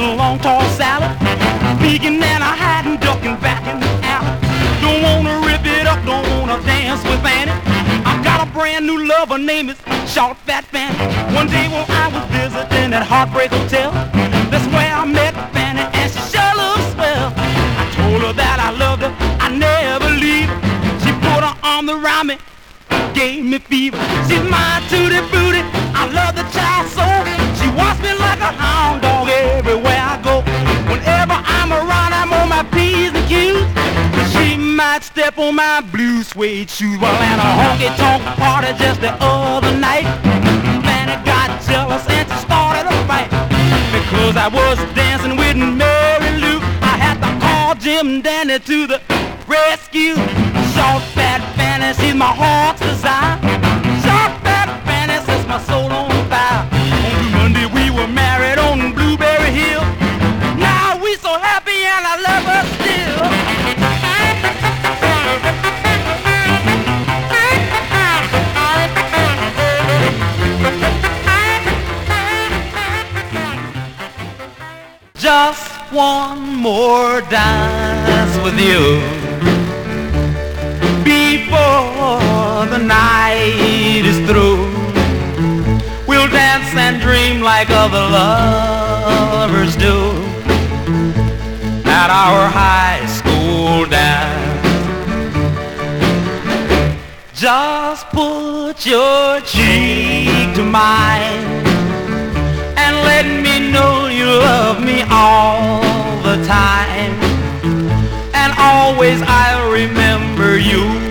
a long tall salad, peeking and a hiding, ducking back in the alley. Don't wanna rip it up, don't wanna dance with Fanny. I've got a brand new lover, name is Short Fat Fanny. One day when I was visiting at Heartbreak Hotel, that's where I met Fanny, and she sure looks swell. I told her that I loved her, I never leave her. She put her arm around me, gave me fever. She's my tutti frutti, I love the child so. She wants me like a hound dog everywhere I go. Whenever I'm around, I'm on my P's and Q's. She might step on my blue suede shoes. Well, at a honky-tonk party just the other night, Fanny got jealous and she started a fight. Because I was dancing with Mary Lou, I had to call Jim Dandy to the rescue. Short Fat Fanny, she's my heart's desire. Short Fat Fanny sets my soul on fire. On Monday we were married on Blueberry Hill. Now we so happy and I love her still. Just one more dance with you before the night is through. We'll dance and dream like other lovers do at our high school dance. Just put your cheek to mine and let me know you love me all the time. And always I'll remember you